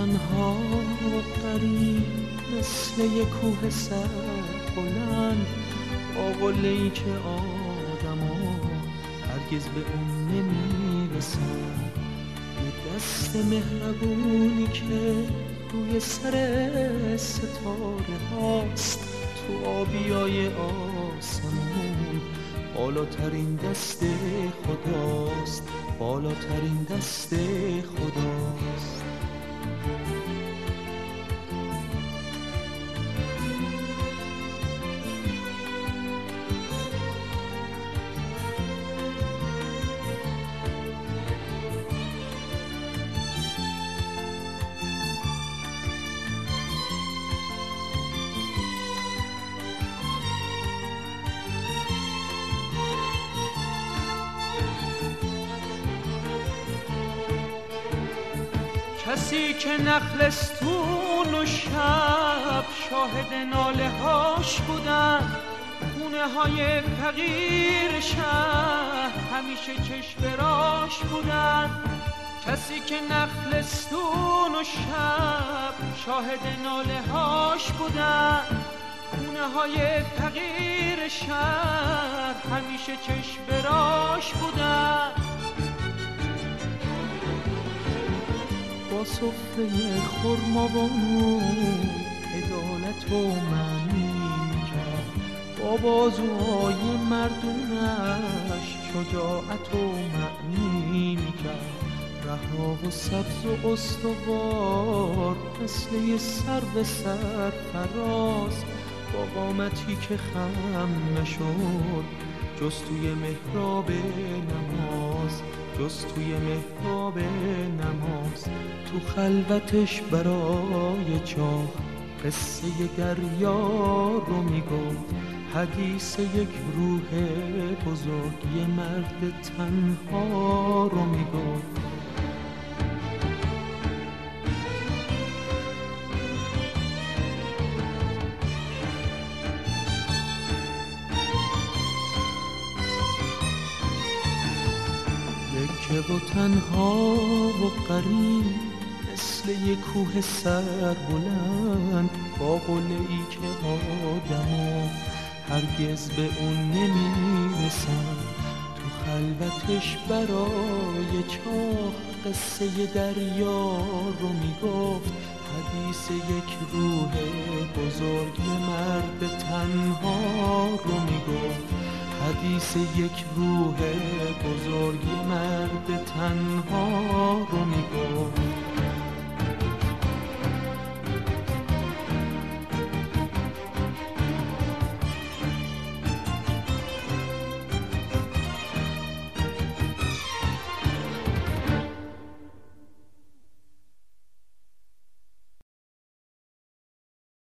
تنها و غریب مثل یک کوه سر بلند، با قله‌ای که آدما هرگز به اون نمیرسن. یه دست مهربونی که روی سر ستاره هاست، تو آبیای آسمون بالاترین دست خداست، بالاترین دست خداست. کسی که نخلستون و شب شاهد ناله هاش بودن، خونه های فقیر شهر همیشه چشم راش بودن. کسی که نخلستون و شب شاهد ناله هاش بودن، خونه های فقیر شهر همیشه چشم راش بودن. با سفره خرمابانو عدالت و معنی میکرد، با بازوهای مردونش شجاعت و معنی میکرد. رها و سبز و استوار مثل یه سر به سر فراز، با قامتی که خم نشد جز توی محراب نماز، جز توی محراب نماز. تو خلوتش برای چاه قصه دریا رو میگفت، حدیث یک روح بزرگ یه مرد تنها رو میگفت. که و تنها و غریب مثل یک کوه سر بلند، با قله‌ای که آدما هرگز به اون نمیرسن. تو خلوتش برای چاه قصه دریا رو میگفت، حدیث یک روح بزرگ مرد تنها رو میگفت، حدیث یک روح بزرگ مرد تنها رو میگفت.